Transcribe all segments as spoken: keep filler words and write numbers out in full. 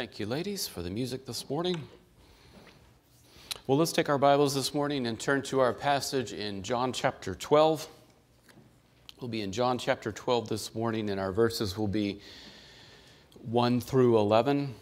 Thank you, ladies, for the music this morning. Well, let's take our Bibles this morning and turn to our passage in John chapter twelve. We'll be in John chapter twelve this morning, and our verses will be one through eleven.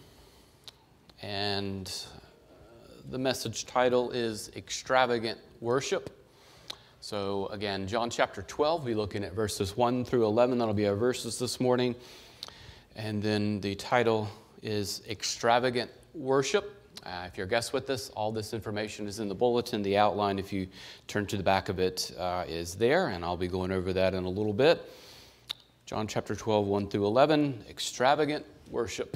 And the message title is Extravagant Worship. So again, John chapter twelve, we'll be looking at verses one through eleven. That'll be our verses this morning. And then the title is Extravagant Worship. Uh, if you're a guest with us, all this information is in the bulletin. The outline, if you turn to the back of it, uh, is there, and I'll be going over that in a little bit. John chapter twelve, one through eleven, Extravagant Worship.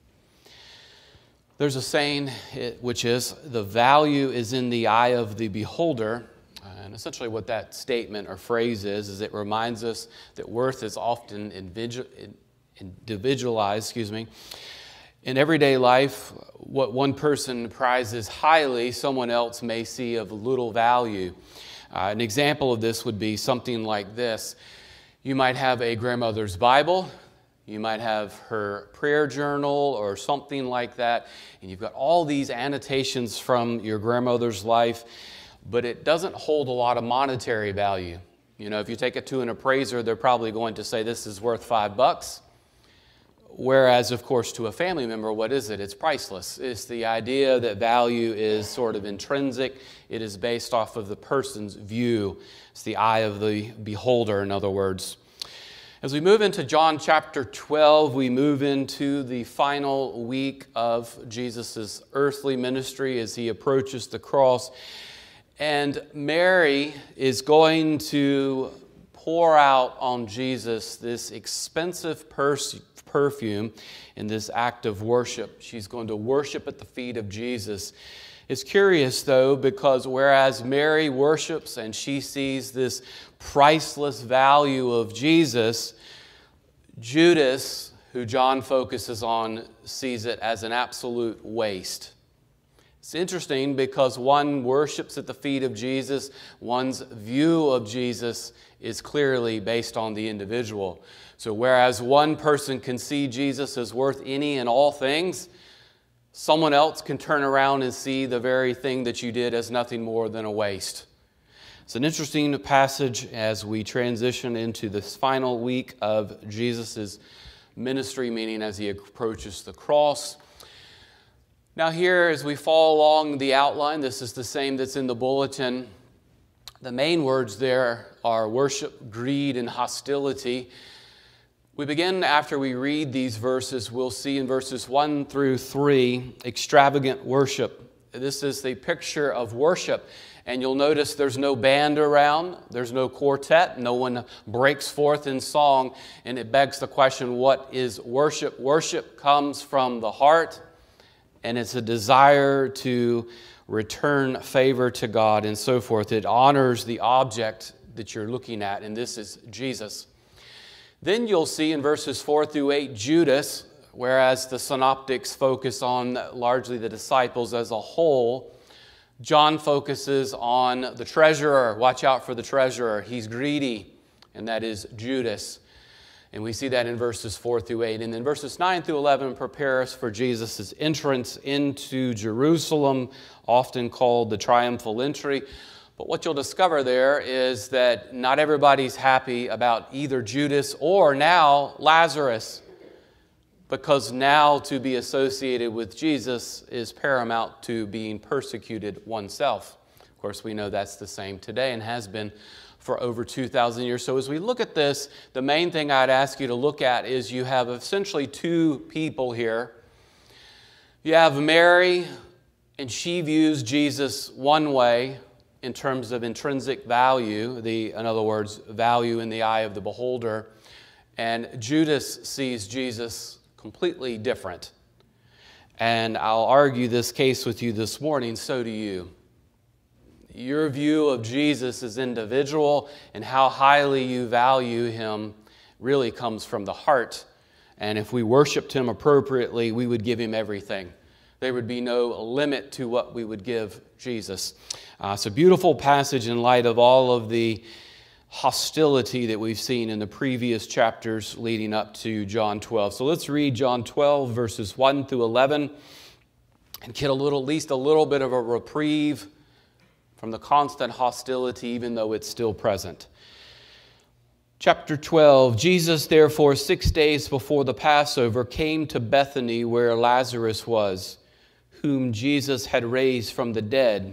There's a saying which is, the value is in the eye of the beholder. And essentially what that statement or phrase is, is it reminds us that worth is often individualized, excuse me. In everyday life, what one person prizes highly, someone else may see of little value. Uh, an example of this would be something like this. You might have a grandmother's Bible, you might have her prayer journal or something like that, and you've got all these annotations from your grandmother's life, but it doesn't hold a lot of monetary value. You know, if you take it to an appraiser, they're probably going to say this is worth five bucks. Whereas, of course, to a family member, what is it? It's priceless. It's the idea that value is sort of intrinsic. It is based off of the person's view. It's the eye of the beholder, in other words. As we move into John chapter twelve, we move into the final week of Jesus' earthly ministry as he approaches the cross. And Mary is going to pour out on Jesus this expensive perfume. perfume in this act of worship. She's going to worship at the feet of Jesus. It's curious, though, because whereas Mary worships and she sees this priceless value of Jesus, Judas, who John focuses on, sees it as an absolute waste. It's interesting because one worships at the feet of Jesus, one's view of Jesus is clearly based on the individual. So whereas one person can see Jesus as worth any and all things, someone else can turn around and see the very thing that you did as nothing more than a waste. It's an interesting passage as we transition into this final week of Jesus' ministry, meaning as he approaches the cross. Now here, as we follow along the outline, this is the same that's in the bulletin. The main words there are worship, greed, and hostility. We begin after we read these verses, we'll see in verses one through three, extravagant worship. This is the picture of worship. And you'll notice there's no band around, there's no quartet, no one breaks forth in song. And it begs the question, what is worship? Worship comes from the heart, and it's a desire to return favor to God and so forth. It honors the object that you're looking at, and this is Jesus. Then you'll see in verses four through eight, Judas, whereas the synoptics focus on largely the disciples as a whole, John focuses on the treasurer. Watch out for the treasurer. He's greedy, and that is Judas. And we see that in verses four through eight. And then verses nine through eleven prepare us for Jesus' entrance into Jerusalem, often called the triumphal entry. But what you'll discover there is that not everybody's happy about either Judas or now Lazarus, because now to be associated with Jesus is paramount to being persecuted oneself. Of course, we know that's the same today and has been for over two thousand years. So as we look at this, the main thing I'd ask you to look at is you have essentially two people here. You have Mary, and she views Jesus one way, in terms of intrinsic value, the, in other words, value in the eye of the beholder. And Judas sees Jesus completely different. And I'll argue this case with you this morning, so do you. Your view of Jesus as individual and how highly you value him really comes from the heart. And if we worshiped him appropriately, we would give him everything. There would be no limit to what we would give Jesus. Uh, it's a beautiful passage in light of all of the hostility that we've seen in the previous chapters leading up to John twelve. So let's read John twelve, verses one through eleven, and get a little, at least a little bit of a reprieve from the constant hostility, even though it's still present. Chapter twelve, Jesus, therefore, six days before the Passover, came to Bethany where Lazarus was, whom Jesus had raised from the dead.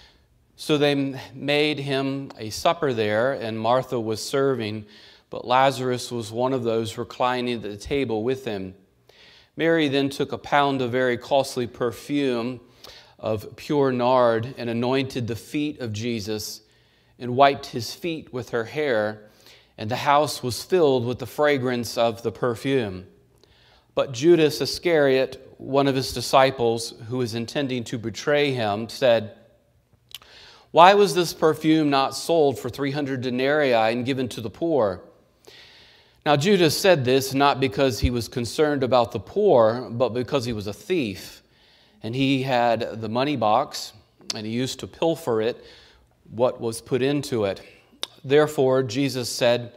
So they made him a supper there, and Martha was serving, but Lazarus was one of those reclining at the table with him. Mary then took a pound of very costly perfume of pure nard and anointed the feet of Jesus and wiped his feet with her hair, and the house was filled with the fragrance of the perfume. But Judas Iscariot, one of his disciples, who was intending to betray him, said, "Why was this perfume not sold for three hundred denarii and given to the poor?" Now Judas said this not because he was concerned about the poor, but because he was a thief. And he had the money box, and he used to pilfer it, what was put into it. Therefore Jesus said,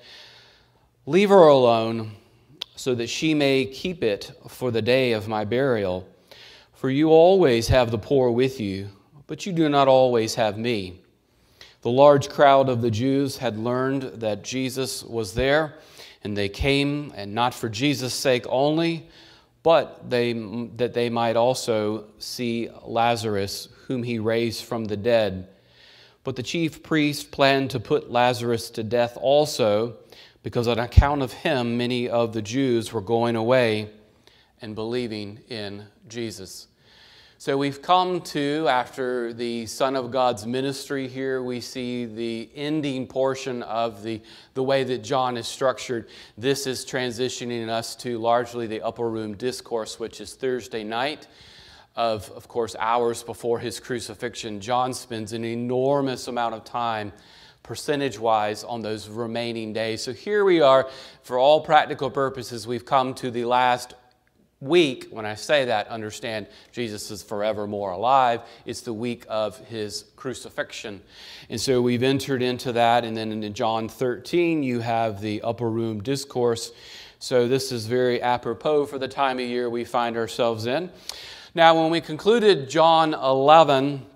"Leave her alone, so that she may keep it for the day of my burial. For you always have the poor with you, but you do not always have me." The large crowd of the Jews had learned that Jesus was there, and they came, and not for Jesus' sake only, but they, that they might also see Lazarus, whom he raised from the dead. But the chief priest planned to put Lazarus to death also, because on account of him many of the Jews were going away and believing in Jesus. So we've come to, after the Son of God's ministry here, we see the ending portion of the, the way that John is structured. This is transitioning us to largely the upper room discourse, which is Thursday night of, of course, hours before his crucifixion. John spends an enormous amount of time percentage-wise on those remaining days. So here we are, for all practical purposes, we've come to the last week. When I say that, understand Jesus is forevermore alive. It's the week of his crucifixion. And so we've entered into that. And then in John thirteen, you have the upper room discourse. So this is very apropos for the time of year we find ourselves in. Now, when we concluded John eleven,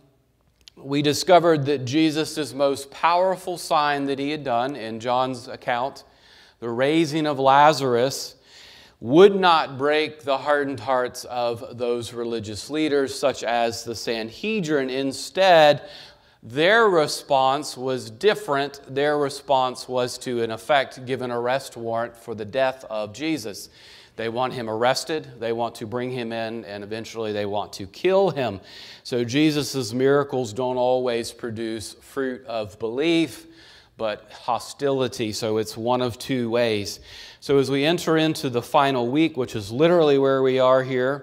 we discovered that Jesus' most powerful sign that he had done in John's account, the raising of Lazarus, would not break the hardened hearts of those religious leaders, such as the Sanhedrin. Instead, their response was different. Their response was to, in effect, give an arrest warrant for the death of Jesus. They want him arrested, they want to bring him in, and eventually they want to kill him. So Jesus' miracles don't always produce fruit of belief, but hostility. So it's one of two ways. So as we enter into the final week, which is literally where we are here,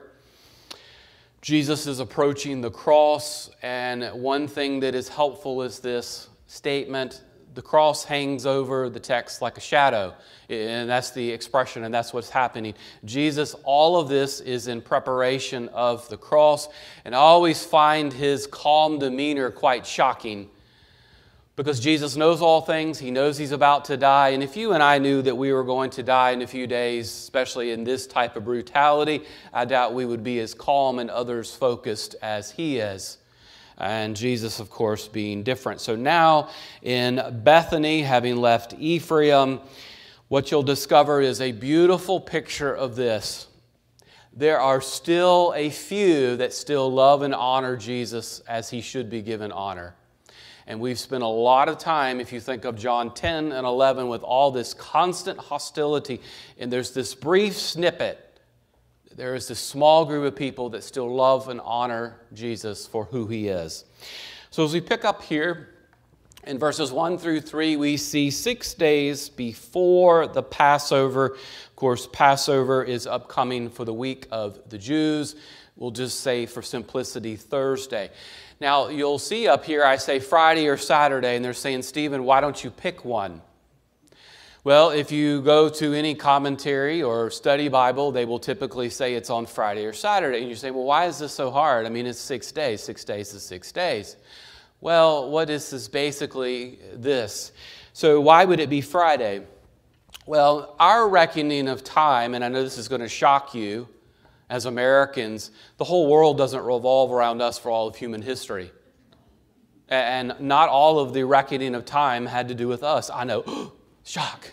Jesus is approaching the cross, and one thing that is helpful is this statement: the cross hangs over the text like a shadow. And that's the expression, and that's what's happening. Jesus, all of this is in preparation of the cross, and I always find his calm demeanor quite shocking. Because Jesus knows all things, he knows he's about to die. And if you and I knew that we were going to die in a few days, especially in this type of brutality, I doubt we would be as calm and others focused as he is. And Jesus, of course, being different. So now in Bethany, having left Ephraim, what you'll discover is a beautiful picture of this. There are still a few that still love and honor Jesus as he should be given honor. And we've spent a lot of time, if you think of John ten and eleven, with all this constant hostility. And there's this brief snippet. There is this small group of people that still love and honor Jesus for who he is. So as we pick up here in verses one through three, we see six days before the Passover. Of course, Passover is upcoming for the week of the Jews. We'll just say, for simplicity, Thursday. Now, you'll see up here I say Friday or Saturday, and they're saying, "Stephen, why don't you pick one?" Well, if you go to any commentary or study Bible, they will typically say it's on Friday or Saturday. And you say, well, why is this so hard? I mean, it's six days. Six days is six days. Well, what is this basically this? So why would it be Friday? Well, our reckoning of time, and I know this is going to shock you as Americans, the whole world doesn't revolve around us for all of human history. And not all of the reckoning of time had to do with us. I know, shock.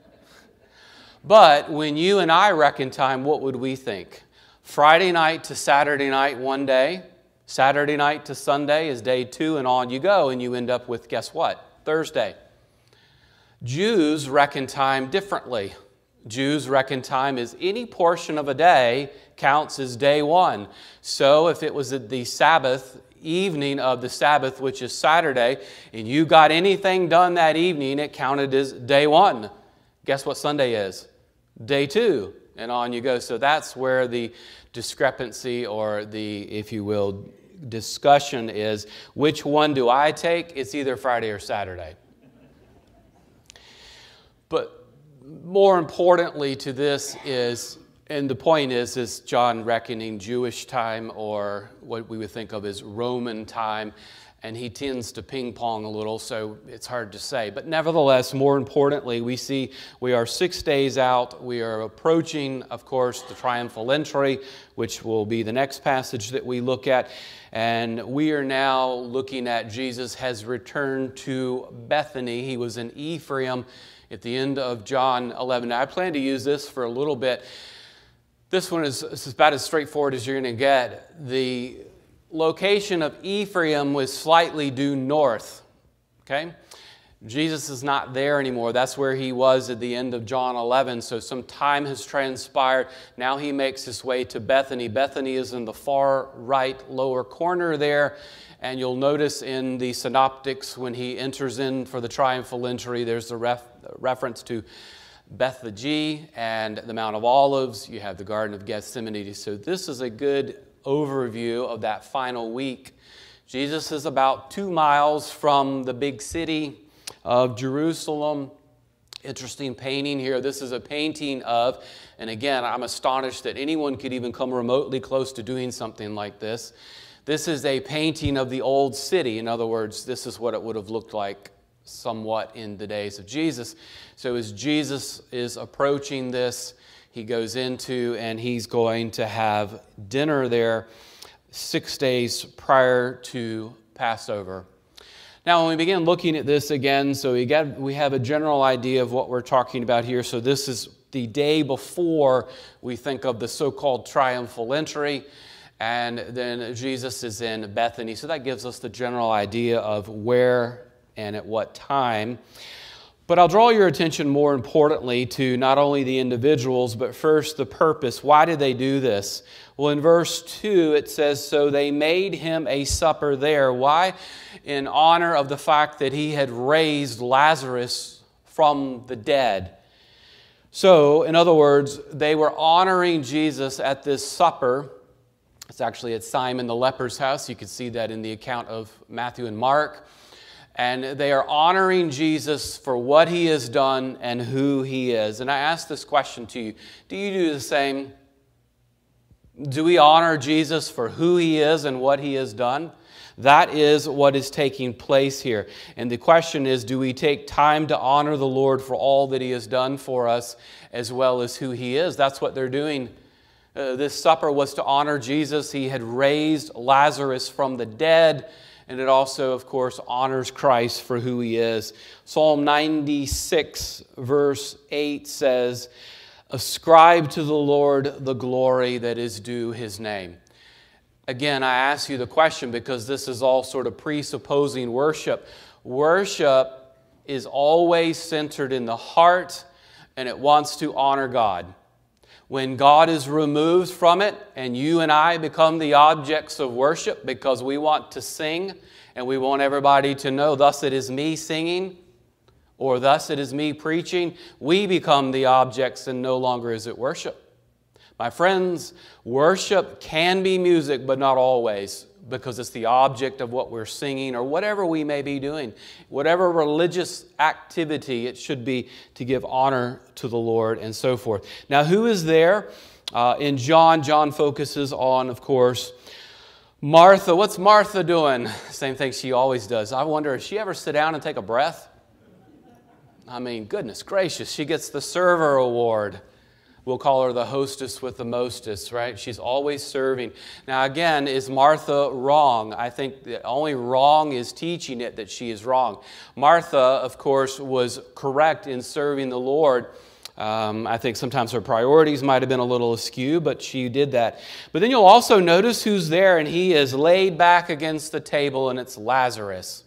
But when you and I reckon time, what would we think? Friday night to Saturday night one day, Saturday night to Sunday is day two, and on you go, and you end up with, guess what? Thursday. Jews reckon time differently. Jews reckon time as any portion of a day counts as day one. So if it was the Sabbath, evening of the Sabbath, which is Saturday, and you got anything done that evening, it counted as day one. Guess what Sunday is? Day two, and on you go. So that's where the discrepancy, or the, if you will, discussion is. Which one do I take? It's either Friday or Saturday. But more importantly to this is, and the point is, is John reckoning Jewish time, or what we would think of as Roman time, and he tends to ping-pong a little, so it's hard to say. But nevertheless, more importantly, we see we are six days out. We are approaching, of course, the triumphal entry, which will be the next passage that we look at. And we are now looking at Jesus has returned to Bethany. He was in Ephraim at the end of John eleven. Now, I plan to use this for a little bit. This one is, is about as straightforward as you're going to get. The location of Ephraim was slightly due north. Okay? Jesus is not there anymore. That's where he was at the end of John eleven. So some time has transpired. Now he makes his way to Bethany. Bethany is in the far right lower corner there. And you'll notice in the synoptics when he enters in for the triumphal entry, there's a ref, reference to Bethphage and the Mount of Olives. You have the Garden of Gethsemane. So this is a good overview of that final week. Jesus is about two miles from the big city of Jerusalem. Interesting painting here. This is a painting of, and again, I'm astonished that anyone could even come remotely close to doing something like this. This is a painting of the old city. In other words, this is what it would have looked like somewhat in the days of Jesus. So as Jesus is approaching this, he goes into and he's going to have dinner there six days prior to Passover. Now, when we begin looking at this again, so we, get, we have a general idea of what we're talking about here. So this is the day before we think of the so-called triumphal entry. And then Jesus is in Bethany. So that gives us the general idea of where and at what time. But I'll draw your attention more importantly to not only the individuals, but first the purpose. Why did they do this? Well, in verse two, it says, so they made him a supper there. Why? In honor of the fact that he had raised Lazarus from the dead. So, in other words, they were honoring Jesus at this supper. It's actually at Simon the leper's house. You can see that in the account of Matthew and Mark. And they are honoring Jesus for what he has done and who he is. And I ask this question to you. Do you do the same? Do we honor Jesus for who he is and what he has done? That is what is taking place here. And the question is, do we take time to honor the Lord for all that he has done for us as well as who he is? That's what they're doing. Uh, this supper was to honor Jesus. He had raised Lazarus from the dead. And it also, of course, honors Christ for who he is. Psalm ninety-six, verse eight says, ascribe to the Lord the glory that is due his name. Again, I ask you the question because this is all sort of presupposing worship. Worship is always centered in the heart, and it wants to honor God. When God is removed from it and you and I become the objects of worship because we want to sing and we want everybody to know, thus it is me singing, or thus it is me preaching, we become the objects and no longer is it worship. My friends, worship can be music, but not always, because it's the object of what we're singing or whatever we may be doing. Whatever religious activity, it should be to give honor to the Lord and so forth. Now, who is there? Uh, in John, John focuses on, of course, Martha. What's Martha doing? Same thing she always does. I wonder, does she ever sit down and take a breath? I mean, goodness gracious, she gets the server award. We'll call her the hostess with the mostest, right? She's always serving. Now, again, is Martha wrong? I think the only wrong is teaching it that she is wrong. Martha, of course, was correct in serving the Lord. Um, I think sometimes her priorities might have been a little askew, but she did that. But then you'll also notice who's there, and he is laid back against the table, and it's Lazarus.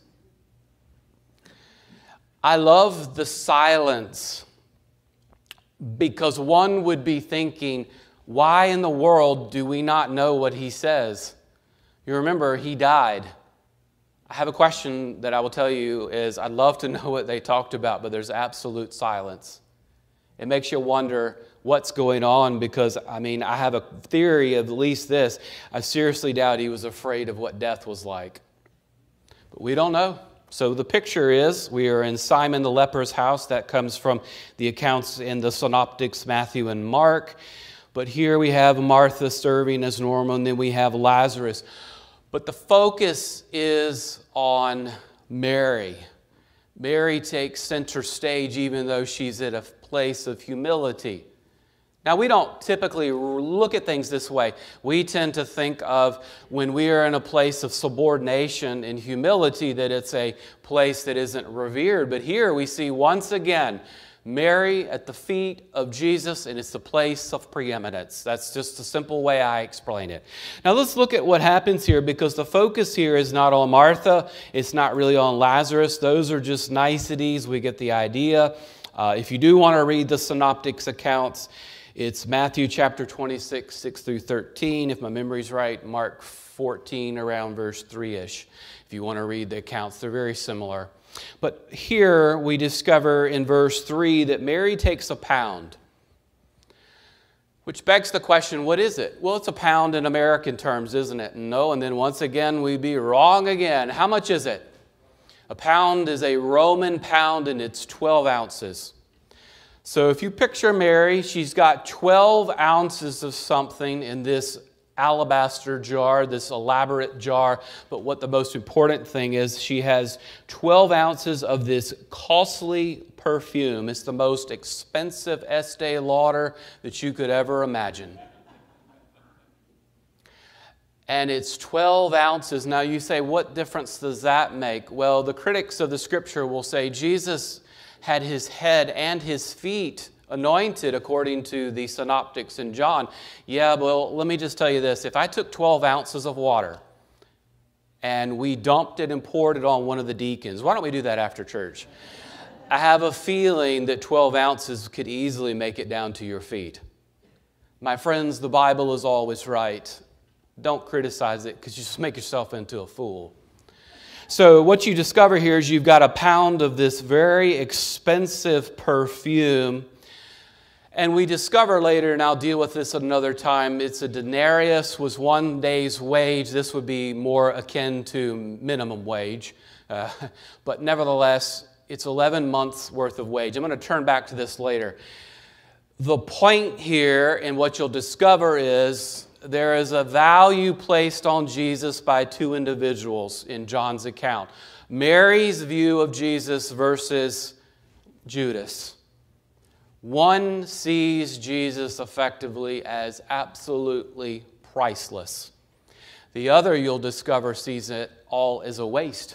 I love the silence, because one would be thinking, why in the world do we not know what he says? You remember, he died. I have a question that I will tell you is, I'd love to know what they talked about, but there's absolute silence. It makes you wonder what's going on, because, I mean, I have a theory of at least this. I seriously doubt he was afraid of what death was like. But we don't know. So the picture is, we are in Simon the leper's house. That comes from the accounts in the synoptics, Matthew and Mark. But here we have Martha serving as normal, and then we have Lazarus. But the focus is on Mary. Mary takes center stage, even though she's at a place of humility. Now, we don't typically look at things this way. We tend to think of when we are in a place of subordination and humility that it's a place that isn't revered. But here we see once again Mary at the feet of Jesus, and it's the place of preeminence. That's just the simple way I explain it. Now, let's look at what happens here, because the focus here is not on Martha. It's not really on Lazarus. Those are just niceties. We get the idea. Uh, if you do want to read the synoptics accounts, it's Matthew chapter twenty-six, six through thirteen. If my memory's right, Mark fourteen, around verse three-ish. If you want to read the accounts, they're very similar. But here we discover in verse three that Mary takes a pound, which begs the question, what is it? Well, it's a pound in American terms, isn't it? No, and then once again, we'd be wrong again. How much is it? A pound is a Roman pound, and it's twelve ounces. So if you picture Mary, she's got twelve ounces of something in this alabaster jar, this elaborate jar. But what the most important thing is, she has twelve ounces of this costly perfume. It's the most expensive Estee Lauder that you could ever imagine. And it's twelve ounces. Now you say, what difference does that make? Well, the critics of the Scripture will say Jesus had his head and his feet anointed according to the synoptics in John. Yeah, well, let me just tell you this. If I took twelve ounces of water and we dumped it and poured it on one of the deacons, why don't we do that after church? I have a feeling that twelve ounces could easily make it down to your feet. My friends, the Bible is always right. Don't criticize it, because you just make yourself into a fool. So what you discover here is you've got a pound of this very expensive perfume. And we discover later, and I'll deal with this another time, it's a denarius, was one day's wage. This would be more akin to minimum wage. Uh, but nevertheless, it's eleven months worth of wage. I'm going to turn back to this later. The point here, and what you'll discover, is there is a value placed on Jesus by two individuals in John's account. Mary's view of Jesus versus Judas. One sees Jesus effectively as absolutely priceless. The other, you'll discover, sees it all as a waste.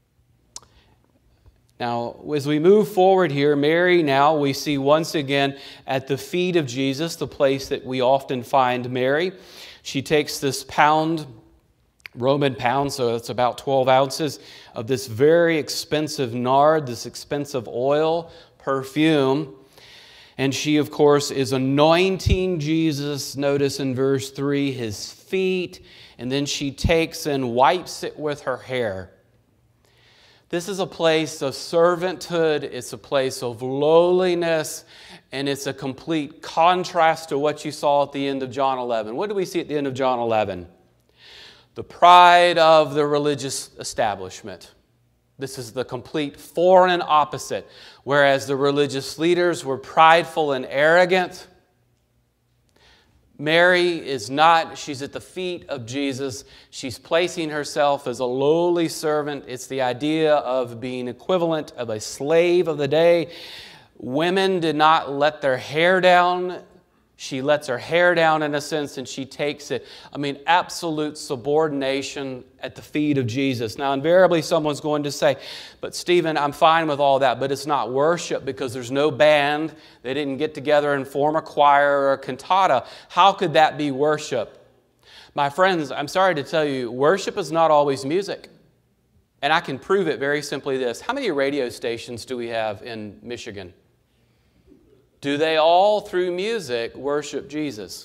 Now, as we move forward here, Mary now we see once again at the feet of Jesus, the place that we often find Mary. She takes this pound, Roman pound, so it's about twelve ounces, of this very expensive nard, this expensive oil, perfume. And she, of course, is anointing Jesus, notice in verse three, his feet. And then she takes and wipes it with her hair. This is a place of servanthood, it's a place of lowliness, and it's a complete contrast to what you saw at the end of John eleven. What do we see at the end of John eleven? The pride of the religious establishment. This is the complete foreign opposite. Whereas the religious leaders were prideful and arrogant, Mary is not, she's at the feet of Jesus. She's placing herself as a lowly servant. It's the idea of being equivalent of a slave of the day. Women did not let their hair down. She lets her hair down in a sense and she takes it. I mean, absolute subordination at the feet of Jesus. Now, invariably someone's going to say, but Stephen, I'm fine with all that, but it's not worship because there's no band. They didn't get together and form a choir or a cantata. How could that be worship? My friends, I'm sorry to tell you, worship is not always music. And I can prove it very simply this. How many radio stations do we have in Michigan? Do they all, through music, worship Jesus?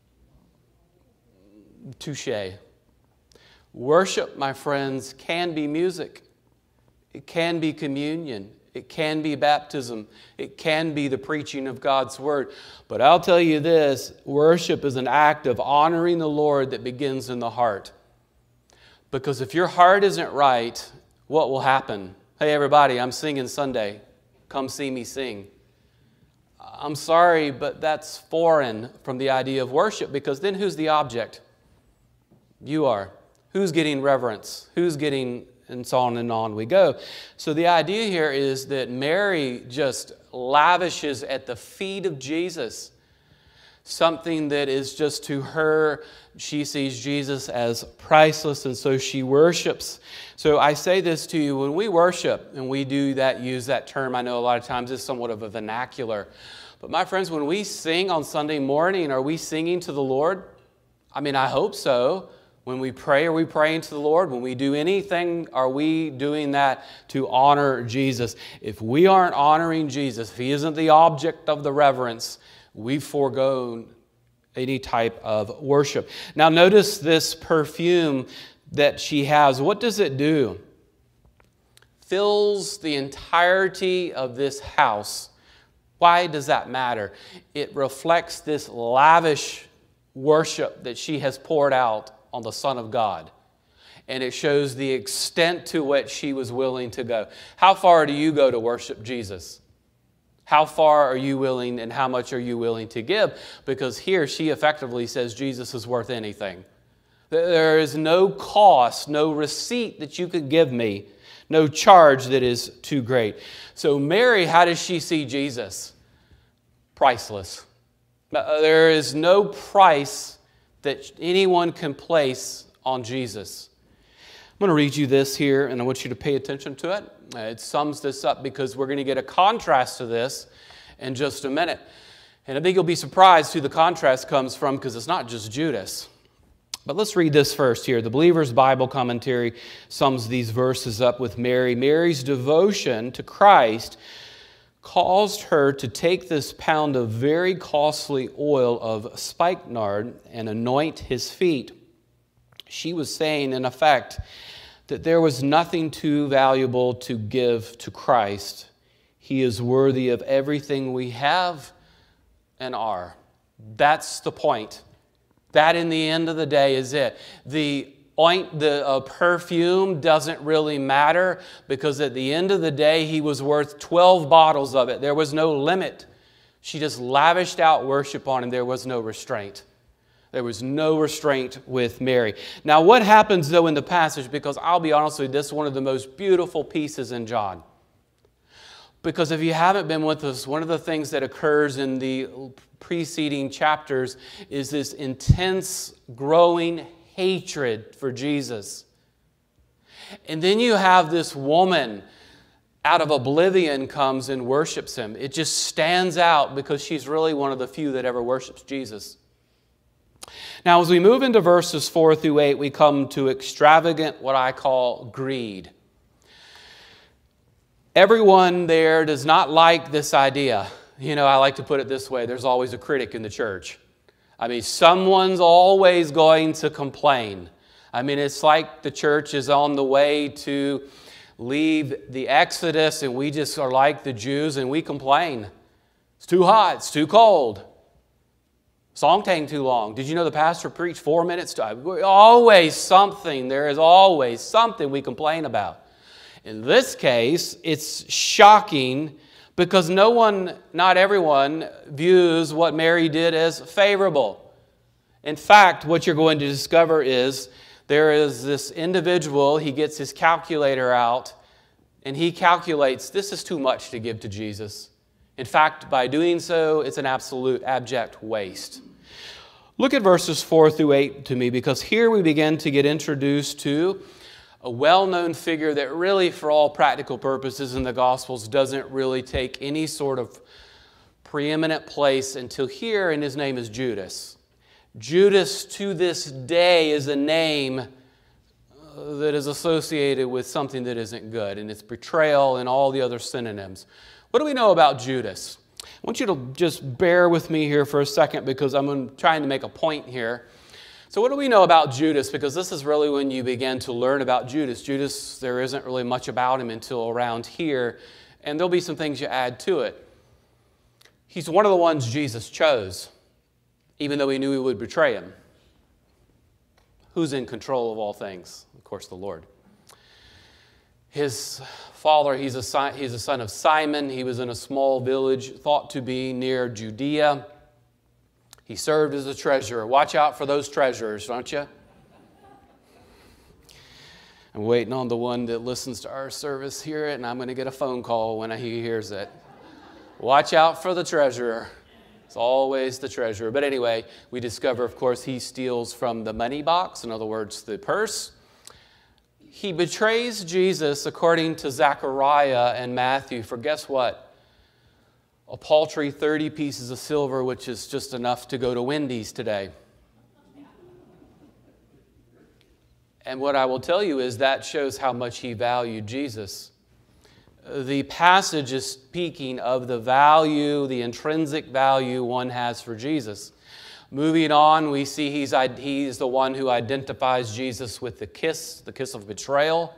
Touché. Worship, my friends, can be music. It can be communion. It can be baptism. It can be the preaching of God's Word. But I'll tell you this, worship is an act of honoring the Lord that begins in the heart. Because if your heart isn't right, what will happen? Hey, everybody, I'm singing Sunday. Come see me sing. I'm sorry, but that's foreign from the idea of worship, because then who's the object? You are. Who's getting reverence? Who's getting, and so on and on we go. So the idea here is that Mary just lavishes at the feet of Jesus something that is just to her, she sees Jesus as priceless, and so she worships. So I say this to you, when we worship, and we do that, use that term, I know a lot of times it's somewhat of a vernacular. But my friends, when we sing on Sunday morning, are we singing to the Lord? I mean, I hope so. When we pray, are we praying to the Lord? When we do anything, are we doing that to honor Jesus? If we aren't honoring Jesus, if He isn't the object of the reverence, we've foregone any type of worship. Now notice this perfume that she has. What does it do? Fills the entirety of this house. Why does that matter? It reflects this lavish worship that she has poured out on the Son of God. And it shows the extent to which she was willing to go. How far do you go to worship Jesus? How far are you willing and how much are you willing to give? Because here she effectively says Jesus is worth anything. There is no cost, no receipt that you could give me, no charge that is too great. So Mary, how does she see Jesus? Priceless. There is no price that anyone can place on Jesus. I'm going to read you this here, and I want you to pay attention to it. It sums this up because we're going to get a contrast to this in just a minute. And I think you'll be surprised who the contrast comes from, because it's not just Judas. But let's read this first here. The Believer's Bible Commentary sums these verses up with Mary. Mary's devotion to Christ caused her to take this pound of very costly oil of spikenard and anoint His feet. She was saying, in effect, that there was nothing too valuable to give to Christ. He is worthy of everything we have and are. That's the point. That, in the end of the day, is it. The oint, the uh, perfume doesn't really matter, because at the end of the day, He was worth twelve bottles of it. There was no limit. She just lavished out worship on Him. There was no restraint. There was no restraint with Mary. Now, what happens, though, in the passage? Because I'll be honest with you, this is one of the most beautiful pieces in John. Because if you haven't been with us, one of the things that occurs in the preceding chapters is this intense, growing hatred for Jesus. And then you have this woman out of oblivion comes and worships Him. It just stands out because she's really one of the few that ever worships Jesus. Now, as we move into verses four through eight, we come to extravagant, what I call greed. Everyone there does not like this idea. You know, I like to put it this way. There's always a critic in the church. I mean, someone's always going to complain. I mean, it's like the church is on the way to leave the Exodus, and we just are like the Jews, and we complain. It's too hot. It's too cold. Song taking too long. Did you know the pastor preached four minutes? To, always something. There is always something we complain about. In this case, it's shocking because no one, not everyone, views what Mary did as favorable. In fact, what you're going to discover is there is this individual, he gets his calculator out, and he calculates, this is too much to give to Jesus. In fact, by doing so, it's an absolute abject waste. Look at verses four through eight to me, because here we begin to get introduced to a well-known figure that really, for all practical purposes in the Gospels, doesn't really take any sort of preeminent place until here, and his name is Judas. Judas, to this day, is a name that is associated with something that isn't good, and it's betrayal and all the other synonyms. What do we know about Judas? I want you to just bear with me here for a second because I'm trying to make a point here. So what do we know about Judas? Because this is really when you begin to learn about Judas. Judas, there isn't really much about him until around here, and there'll be some things you add to it. He's one of the ones Jesus chose, even though he knew he would betray him. Who's in control of all things? Of course, the Lord. His father, he's a, son, he's a son of Simon. He was in a small village thought to be near Judea. He served as a treasurer. Watch out for those treasurers, don't you? I'm waiting on the one that listens to our service hear it, and I'm going to get a phone call when he hears it. Watch out for the treasurer. It's always the treasurer. But anyway, we discover, of course, he steals from the money box, in other words, the purse. He betrays Jesus, according to Zechariah and Matthew, for guess what? A paltry thirty pieces of silver, which is just enough to go to Wendy's today. And what I will tell you is that shows how much he valued Jesus. The passage is speaking of the value, the intrinsic value one has for Jesus. Moving on, we see he's, he's the one who identifies Jesus with the kiss, the kiss of betrayal.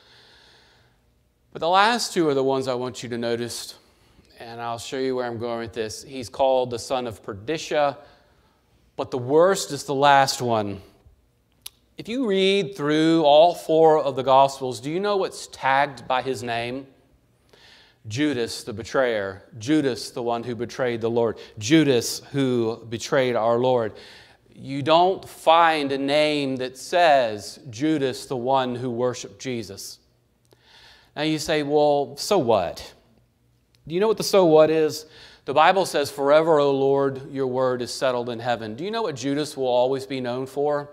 But the last two are the ones I want you to notice, and I'll show you where I'm going with this. He's called the son of perdition, but the worst is the last one. If you read through all four of the Gospels, do you know what's tagged by his name? Judas, the betrayer. Judas, the one who betrayed the Lord. Judas, who betrayed our Lord. You don't find a name that says Judas, the one who worshiped Jesus. Now you say, well, so what? Do you know what the so what is? The Bible says, forever, O Lord, your word is settled in heaven. Do you know what Judas will always be known for?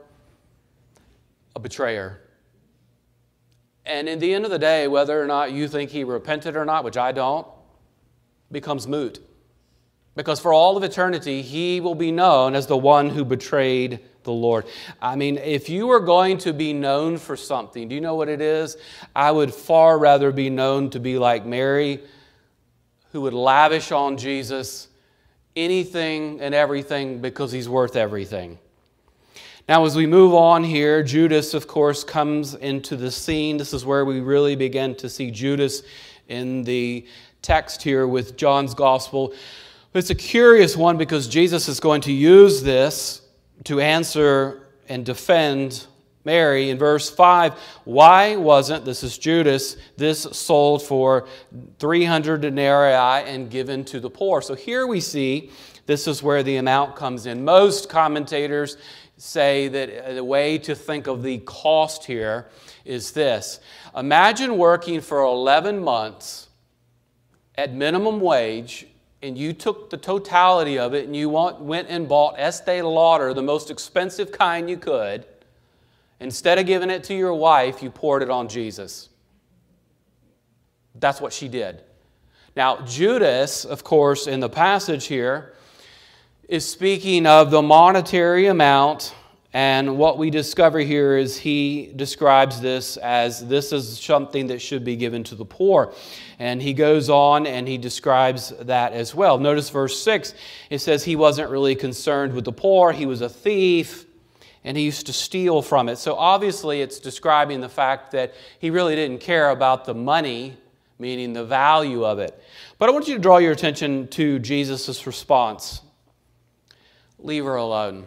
A betrayer. And in the end of the day, whether or not you think he repented or not, which I don't, becomes moot. Because for all of eternity, he will be known as the one who betrayed the Lord. I mean, if you were going to be known for something, do you know what it is? I would far rather be known to be like Mary, who would lavish on Jesus anything and everything because he's worth everything. Now, as we move on here, Judas, of course, comes into the scene. This is where we really begin to see Judas in the text here with John's Gospel. It's a curious one because Jesus is going to use this to answer and defend Mary. In verse five, why wasn't, this is Judas, this sold for three hundred denarii and given to the poor? So here we see, this is where the amount comes in. Most commentators say that the way to think of the cost here is this. Imagine working for eleven months at minimum wage, and you took the totality of it and you went and bought Estee Lauder, the most expensive kind you could. Instead of giving it to your wife, you poured it on Jesus. That's what she did. Now, Judas, of course, in the passage here, is speaking of the monetary amount, and what we discover here is he describes this as this is something that should be given to the poor. And he goes on and he describes that as well. Notice verse six, it says he wasn't really concerned with the poor, he was a thief, and he used to steal from it. So obviously it's describing the fact that he really didn't care about the money, meaning the value of it. But I want you to draw your attention to Jesus' response. Leave her alone.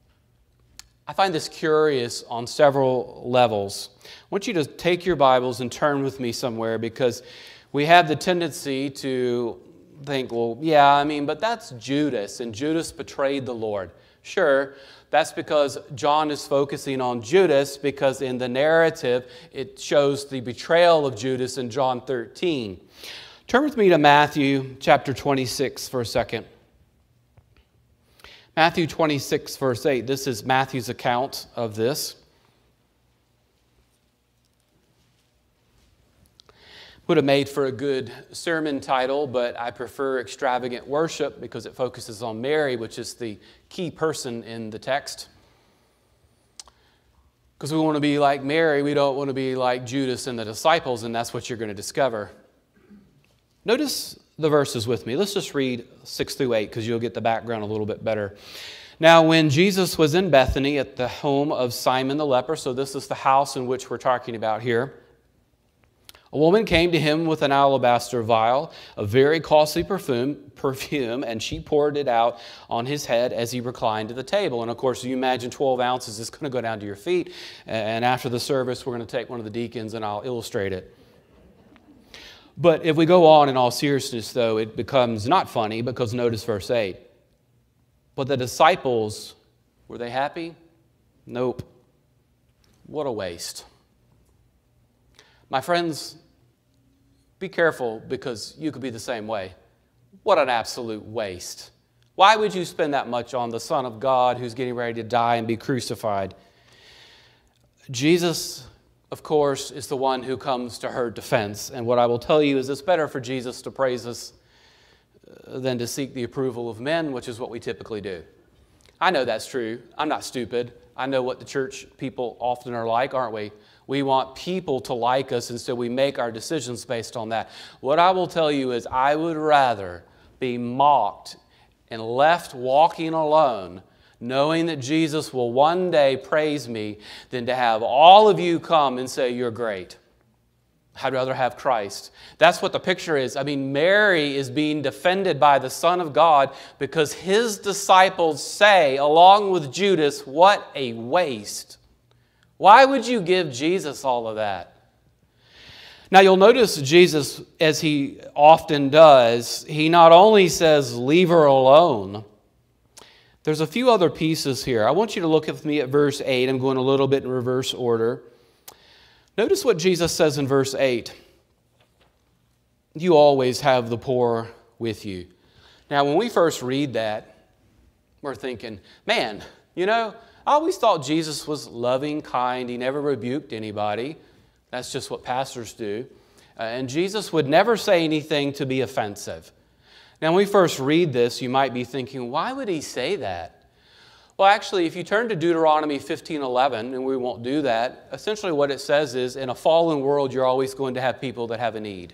I find this curious on several levels. I want you to take your Bibles and turn with me somewhere because we have the tendency to think, well, yeah, I mean, but that's Judas, and Judas betrayed the Lord. Sure, that's because John is focusing on Judas, because in the narrative it shows the betrayal of Judas in John thirteen. Turn with me to Matthew chapter twenty-six for a second. Matthew twenty-six, verse eight. This is Matthew's account of this. Would have made for a good sermon title, but I prefer extravagant worship because it focuses on Mary, which is the key person in the text. Because we want to be like Mary, we don't want to be like Judas and the disciples, and that's what you're going to discover. Notice the verses with me. Let's just read six through eight because you'll get the background a little bit better. Now, when Jesus was in Bethany at the home of Simon the leper, so this is the house in which we're talking about here, a woman came to him with an alabaster vial, a very costly perfume, perfume, and she poured it out on his head as he reclined at the table. And of course, you imagine twelve ounces is going to go down to your feet. And after the service, we're going to take one of the deacons and I'll illustrate it. But if we go on in all seriousness, though, it becomes not funny because notice verse eight. But the disciples, were they happy? Nope. What a waste. My friends, be careful because you could be the same way. What an absolute waste. Why would you spend that much on the Son of God who's getting ready to die and be crucified? Jesus, of course, is the one who comes to her defense. And what I will tell you is it's better for Jesus to praise us than to seek the approval of men, which is what we typically do. I know that's true. I'm not stupid. I know what the church people often are like, aren't we? We want people to like us, and so we make our decisions based on that. What I will tell you is I would rather be mocked and left walking alone, knowing that Jesus will one day praise me, than to have all of you come and say, you're great. I'd rather have Christ. That's what the picture is. I mean, Mary is being defended by the Son of God because his disciples say, along with Judas, what a waste. Why would you give Jesus all of that? Now you'll notice Jesus, as he often does, he not only says, leave her alone. There's a few other pieces here. I want you to look with me at verse eight. I'm going a little bit in reverse order. Notice what Jesus says in verse eight. You always have the poor with you. Now when we first read that, we're thinking, man, you know, I always thought Jesus was loving, kind. He never rebuked anybody. That's just what pastors do. Uh, and Jesus would never say anything to be offensive. Now, when we first read this, you might be thinking, why would he say that? Well, actually, if you turn to Deuteronomy fifteen eleven, and we won't do that, essentially what it says is, in a fallen world, you're always going to have people that have a need.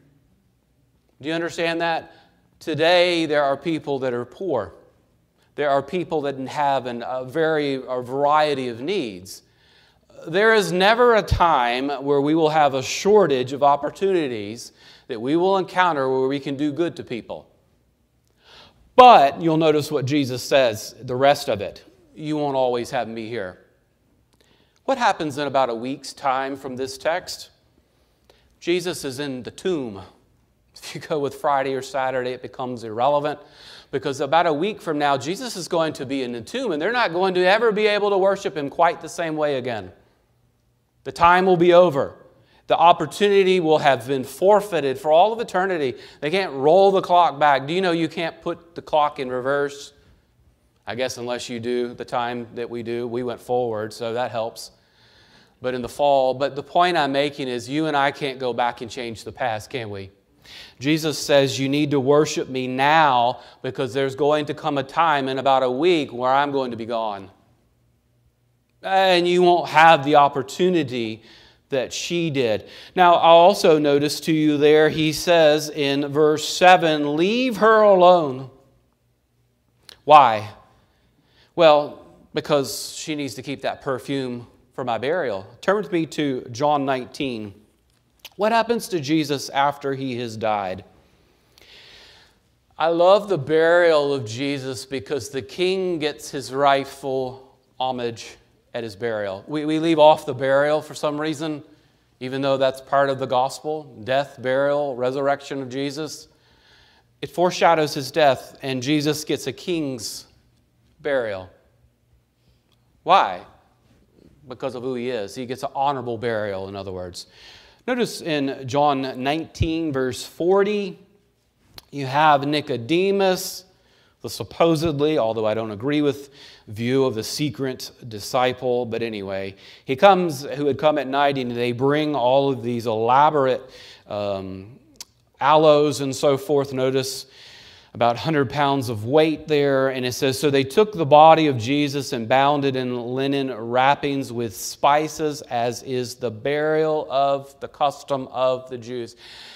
Do you understand that? Today, there are people that are poor. There are people that have an, a very a variety of needs. There is never a time where we will have a shortage of opportunities that we will encounter where we can do good to people. But you'll notice what Jesus says, the rest of it. You won't always have me here. What happens in about a week's time from this text? Jesus is in the tomb. If you go with Friday or Saturday, it becomes irrelevant. Because about a week from now, Jesus is going to be in the tomb, and they're not going to ever be able to worship him quite the same way again. The time will be over. The opportunity will have been forfeited for all of eternity. They can't roll the clock back. Do you know you can't put the clock in reverse? I guess unless you do the time that we do. We went forward, so that helps. But in the fall, but the point I'm making is you and I can't go back and change the past, can we? Jesus says you need to worship me now because there's going to come a time in about a week where I'm going to be gone. And you won't have the opportunity that she did. Now, I'll also notice to you there, he says in verse seven, leave her alone. Why? Well, because she needs to keep that perfume for my burial. Turn with me to John nineteen. What happens to Jesus after he has died? I love the burial of Jesus because the king gets his rightful homage at his burial. We, we leave off the burial for some reason, even though that's part of the gospel. Death, burial, resurrection of Jesus. It foreshadows his death, and Jesus gets a king's burial. Why? Because of who he is. He gets an honorable burial, in other words. Notice in John nineteen, verse forty, you have Nicodemus, the supposedly, although I don't agree with view of the secret disciple, but anyway, he comes, who had come at night, and they bring all of these elaborate um, aloes and so forth. Notice about one hundred pounds of weight there, and it says, so they took the body of Jesus and bound it in linen wrappings with spices, as is the burial of the custom of the Jews.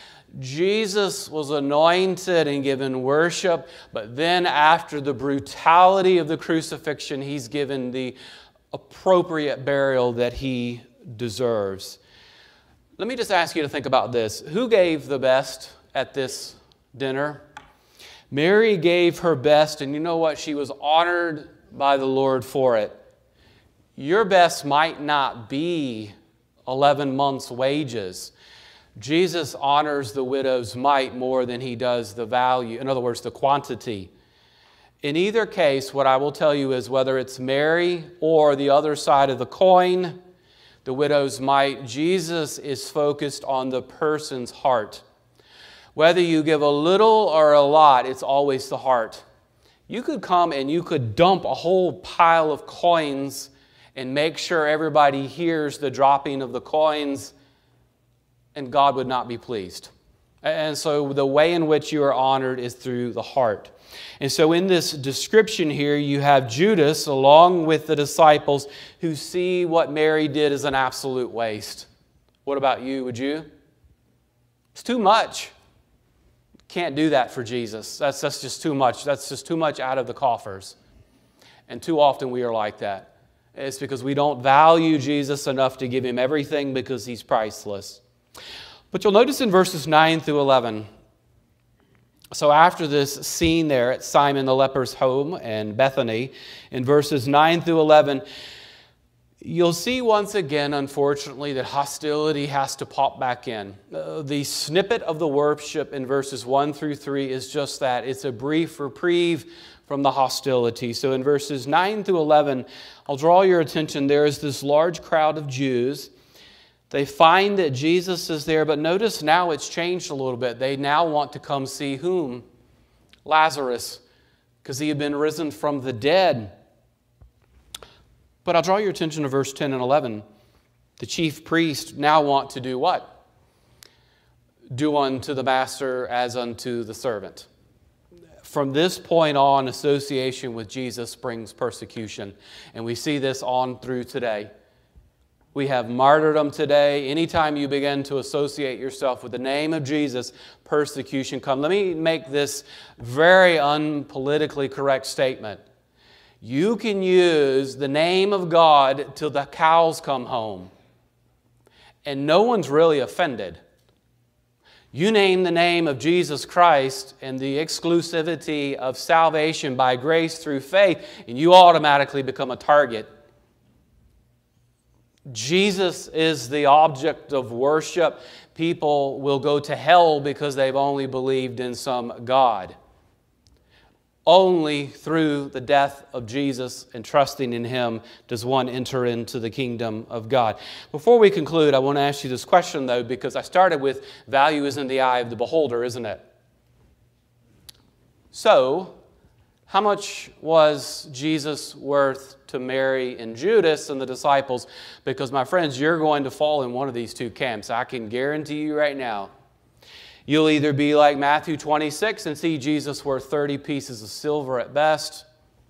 Jesus was anointed and given worship, but then after the brutality of the crucifixion, he's given the appropriate burial that he deserves. Let me just ask you to think about this. Who gave the best at this dinner? Mary gave her best, and you know what? She was honored by the Lord for it. Your best might not be eleven months' wages. Jesus honors the widow's mite more than he does the value, in other words, the quantity. In either case, what I will tell you is whether it's Mary or the other side of the coin, the widow's mite, Jesus is focused on the person's heart. Whether you give a little or a lot, it's always the heart. You could come and you could dump a whole pile of coins and make sure everybody hears the dropping of the coins, and God would not be pleased. And so the way in which you are honored is through the heart. And so in this description here, you have Judas along with the disciples who see what Mary did as an absolute waste. What about you? Would you? It's too much. Can't do that for Jesus. That's, that's just too much. That's just too much out of the coffers. And too often we are like that. It's because we don't value Jesus enough to give him everything because he's priceless. But you'll notice in verses nine through eleven, so after this scene there at Simon the leper's home and Bethany, in verses nine through eleven, you'll see once again, unfortunately, that hostility has to pop back in. Uh, the snippet of the worship in verses one through three is just that. It's a brief reprieve from the hostility. So in verses nine through eleven, I'll draw your attention. There is this large crowd of Jews. They find that Jesus is there, but notice now it's changed a little bit. They now want to come see whom? Lazarus, because he had been risen from the dead. But I'll draw your attention to verse ten and eleven. The chief priests now want to do what? Do unto the master as unto the servant. From this point on, association with Jesus brings persecution. And we see this on through today. We have martyrdom today. Anytime you begin to associate yourself with the name of Jesus, persecution comes. Let me make this very unpolitically correct statement. You can use the name of God till the cows come home, and no one's really offended. You name the name of Jesus Christ and the exclusivity of salvation by grace through faith, and you automatically become a target. Jesus is the object of worship. People will go to hell because they've only believed in some God. Only through the death of Jesus and trusting in him does one enter into the kingdom of God. Before we conclude, I want to ask you this question, though, because I started with value is in the eye of the beholder, isn't it? So, how much was Jesus worth to Mary and Judas and the disciples? Because, my friends, you're going to fall in one of these two camps. I can guarantee you right now. You'll either be like Matthew twenty-six and see Jesus worth thirty pieces of silver at best,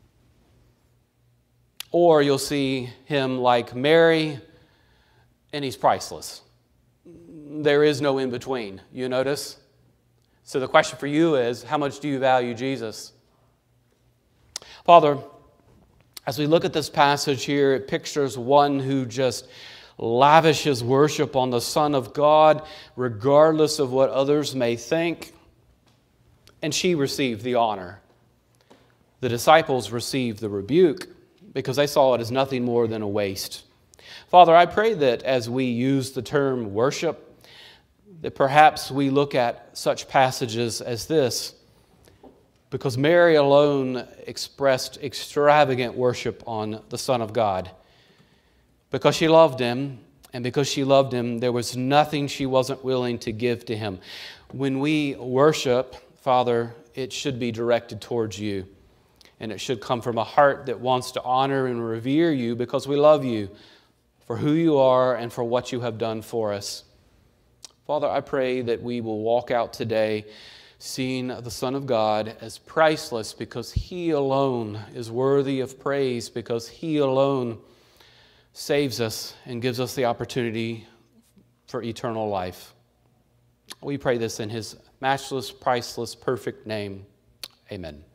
or you'll see him like Mary and he's priceless. There is no in between, you notice? So the question for you is, how much do you value Jesus? Father, as we look at this passage here, it pictures one who just lavishes worship on the Son of God, regardless of what others may think. And she received the honor. The disciples received the rebuke because they saw it as nothing more than a waste. Father, I pray that as we use the term worship, that perhaps we look at such passages as this, because Mary alone expressed extravagant worship on the Son of God. Because she loved him, and because she loved him, there was nothing she wasn't willing to give to him. When we worship, Father, it should be directed towards you. And it should come from a heart that wants to honor and revere you because we love you for who you are and for what you have done for us. Father, I pray that we will walk out today seeing the Son of God as priceless because He alone is worthy of praise, because He alone saves us and gives us the opportunity for eternal life. We pray this in His matchless, priceless, perfect name. Amen.